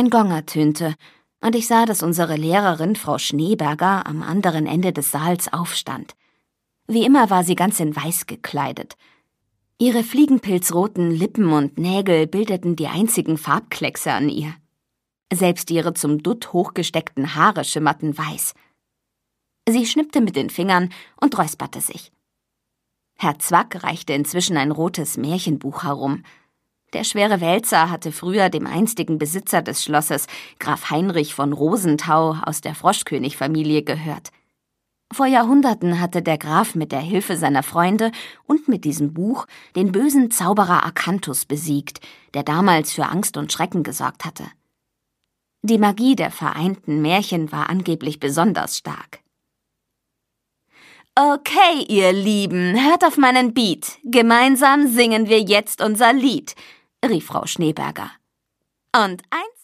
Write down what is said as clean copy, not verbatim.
Ein Gong ertönte, und ich sah, dass unsere Lehrerin, Frau Schneeberger, am anderen Ende des Saals aufstand. Wie immer war sie ganz in Weiß gekleidet. Ihre fliegenpilzroten Lippen und Nägel bildeten die einzigen Farbkleckse an ihr. Selbst ihre zum Dutt hochgesteckten Haare schimmerten weiß. Sie schnippte mit den Fingern und räusperte sich. Herr Zwack reichte inzwischen ein rotes Märchenbuch herum. Der schwere Wälzer hatte früher dem einstigen Besitzer des Schlosses, Graf Heinrich von Rosenthau, aus der Froschkönig-Familie gehört. Vor Jahrhunderten hatte der Graf mit der Hilfe seiner Freunde und mit diesem Buch den bösen Zauberer Akanthus besiegt, der damals für Angst und Schrecken gesorgt hatte. Die Magie der vereinten Märchen war angeblich besonders stark. »Okay, ihr Lieben, hört auf meinen Beat. Gemeinsam singen wir jetzt unser Lied«, rief Frau Schneeberger. »Und 1,